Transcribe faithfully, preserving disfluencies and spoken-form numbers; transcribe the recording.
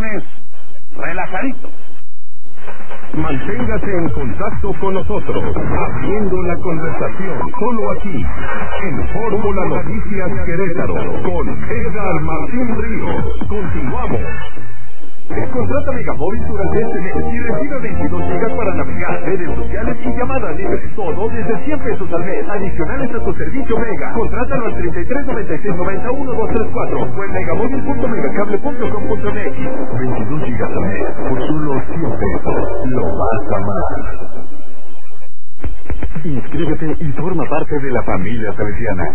viernes relajadito. Manténgase en contacto con nosotros, abriendo la conversación, solo aquí, en Fórmula Noticias Querétaro, con Edgar Martín Ríos. Continuamos. Contrata Megamóvil durante este mes y recibe veintidós gigas para navegar, redes sociales y llamadas libres. Todo desde cien pesos al mes, adicionales a tu servicio Mega. Contrátalo al treinta y tres noventa y seis noventa uno dos tres cuatro o en megamóvil punto megacable punto com punto m x. veintidós gigas al mes por solo cien pesos. Lo vas a amar. Inscríbete y forma parte de la familia salesiana.